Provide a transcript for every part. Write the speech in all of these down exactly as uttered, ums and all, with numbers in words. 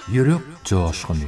Yürek coşkuny.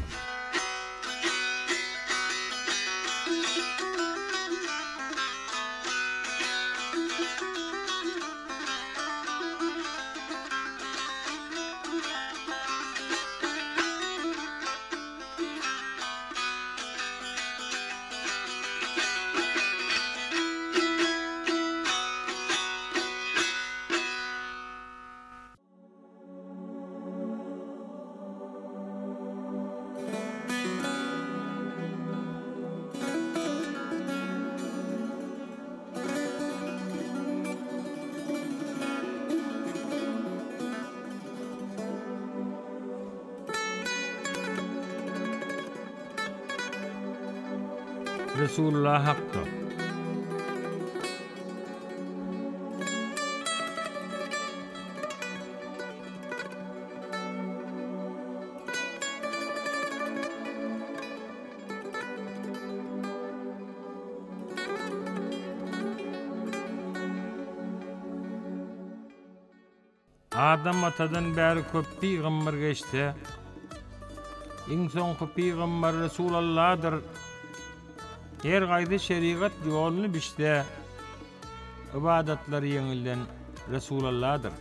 Resulullah hakkı. Adam atadan bäri köp peýgamber geçdi. Iň soňky peýgamber Resulullah'dır. Her gaýda şeriat ýoluny biçdi. Ibadatlar ýeňilden Resulullah'dır.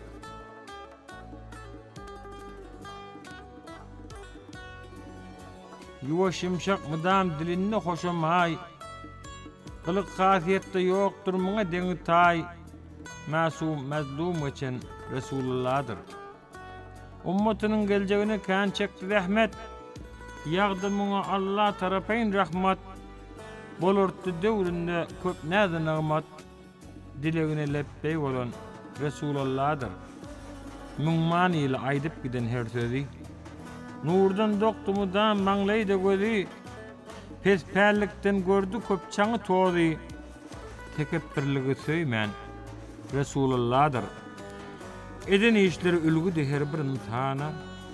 Ýuwaş ýumşak mydam dilinde hoşamay. Gylyk hasiyetde ýokdur muňa deňi tay. Masum mazlum üçin Resulullah'dır. Ummatynyň geljegine kän çekdi rahmet. Ýagdymyňa Allah tarapyn rahmat. Bolurtdy döwründe köp näze nagmat. Dilegine leppey bolan Resulullah'dır. Müňman ýyly aýdyp giden her sözi. Nurdan dokdumudan maňlaýdy gözi. Pesperlikden gördü köp çaňy tozy. Tekebbirligi söýmän Resulullah'dır. Eden işleri ülgüdi her bir insana.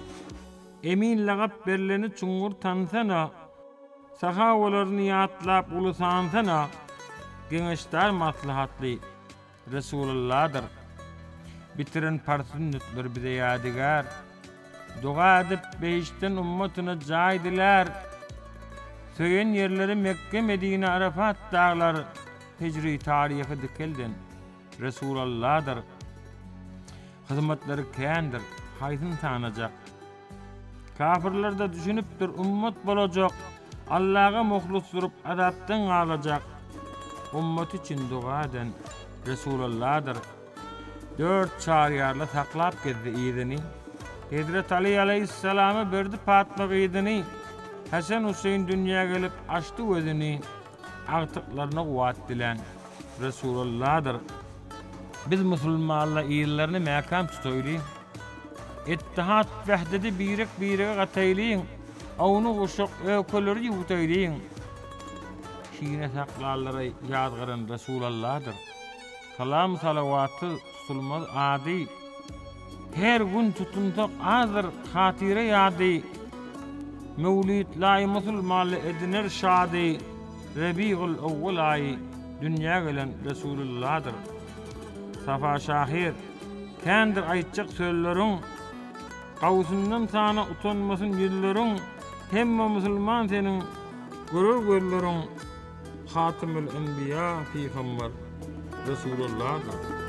Emin lagap berleni çuňur tansana. Sahawalarny ýatlap ulusansana. Geňeşler maslahatly Resulullah'dır. Bitiren parsynnytler bize ýadygar. Duga edip beýişden ummatyna jaýdylar. Söýen ýerleri Mekke, Medine, Arafat dağlar hicri tarihi dikelden Resulullah'dır. Hyzmatları kändir, haýsyn tanajak. Kafirler de düşünüpdir, ummat bolajak. Allah'a muhlis durup azapdan alacak. Ummat için dua eden Resulullah'dır. Dört çariyarla saklap gezdi iyidini. Hazret Ali aleyhisselamı berdi Fatma iyidini. Hasan Hüseyin dünya gelip açtı özünü. Artıklarına kuvvet dilen Resulullah'dır. Biz musulmanla iyillerini mekam tutoyli. İttihat vehdedi birek birek gatayliyin. Awny goşak ökölleri ýutaydyň. Şiine saklarlara ýadgaran Resulullah'dır. Salam salawaty sulmaz ady. Her gün tutunsak azır hatire ýady. Mevlid laý musulmanly ediner şady. Rabiul awwal ay dünýä gelen Resulullah'dır. Safa şahir kändir aýtjak sözleriň. Gawsyndan sana utanmasyn ýülleriň. Hemme musulman senin gurur görleriň Hatimul Enbiya Peygamber Resulullah'dır.